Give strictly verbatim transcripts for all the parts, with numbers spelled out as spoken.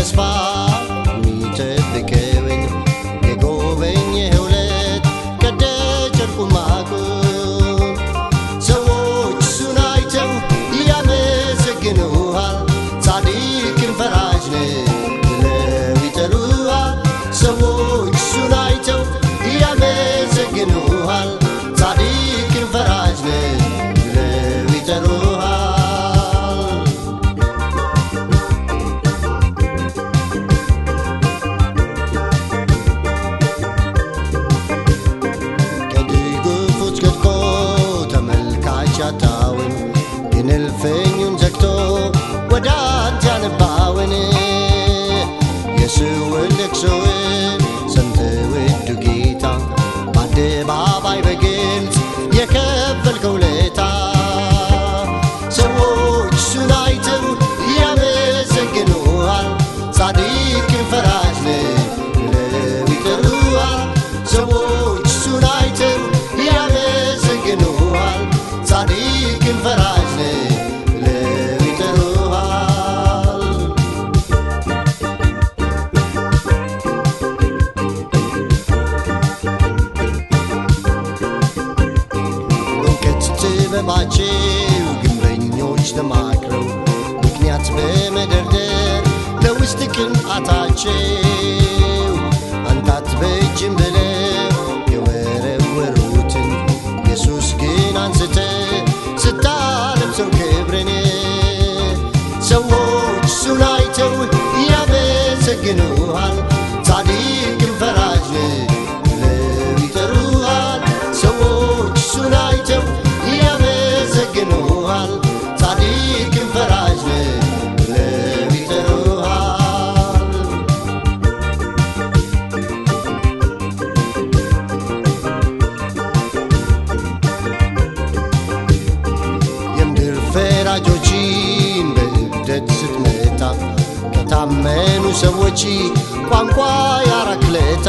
በተስፋ ሚጠብቀኝ የጎበኘው ለት ቀደ ጨርቁ ማቁን ሰዎች እሱን አይተው ያመሰግኑሃል ጻድቅን ፈራጅ ነህ ብለው ይጠሩሃል ሰዎች እሱን አይተው ያመሰግኑሃል ጻድቅን ፈራጅ ነህ ብለው ይጠሩሃል ከድጉፎች ገጥቆ ተመልካች ያጣውን ግን እልፍኙን ዘግቶ ወደ አንተ ያነባውን የስውር ልቅሶውን ሰምተህ ውዱ ጌታ በአደባባይ በግልጽ የከፈልከው ውለታ ሰዎች እሱን አይተው ያመሰግኑሃል ጻድቅን ፈራጅ ነህ ብለው ይጠሩሃል ሰዎች እሱን አይተው ያመሰግኑሃል ጻድቅን ፈራጅ ነህ ብለው ይጠሩሃል በእውቀት ጥበባቸው ግንበኞች ተማክረው ምክንያት በመደርደር ለውስጥ ቅንዓታቸው አንተ አትበጅም ብለው የወረወሩትን ኢየሱስ ግን አንስተህ ስታለብሰው ክብርን ሰዎች እሱን አይተው ያመሰግኑሃል ጻድቅን ፈራጅ ነህ ብለው ይጠሩሃል ሰዎች እሱን አይተው ያመሰግኑሃል ጻድቅን ፈራጅ ነህ ብለው ይጠሩሃል የምድር ፈራጆችን በእብደት ስትመታ ከታመኑ ሰዎች ቋንቋ ያራክለታ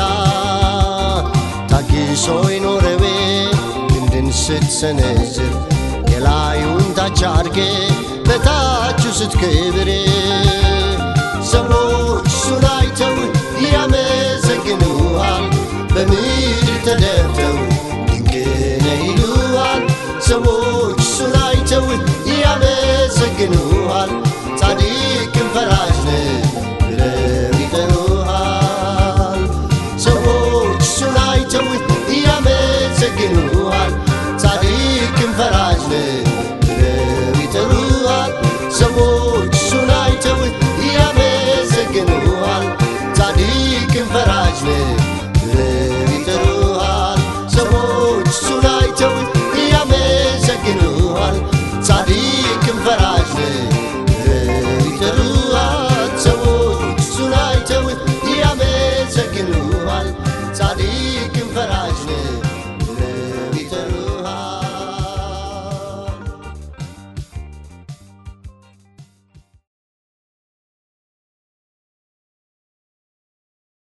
ታግሶ የኖረው ክንድን ስትሰነዝር የላዩን ታች አድርገህ በታቹ ስትክብር ሰዎች እሱን አይተው ያመሰግኑሃል በምድር ተደፍተው ድንቅ ነህ ይሉሃል ሰዎች እሱን አይተው ያመሰግኑሃል ጻድቅን ፈራጅ ነህ ብለው ይጠሩሃል ሰዎች እሱን አይተው ያመሰግኑሃል ጻድቅን ፈራጅ ነህ ብለው ይጠሩሃል ሰዎች እሱን አይተው ያመሰግኑሃል ጻድቅን ፈራጅ ነህ ብለው ይጠሩሃል ሰዎች እሱን አይተው ያመሰግኑሃል ጻድቅን ፈራጅ ነህ ብለው ይጠሩሃል ሰዎች እሱን አይተው ያመሰግኑሃል ጻድቅን ፈራጅ ነህ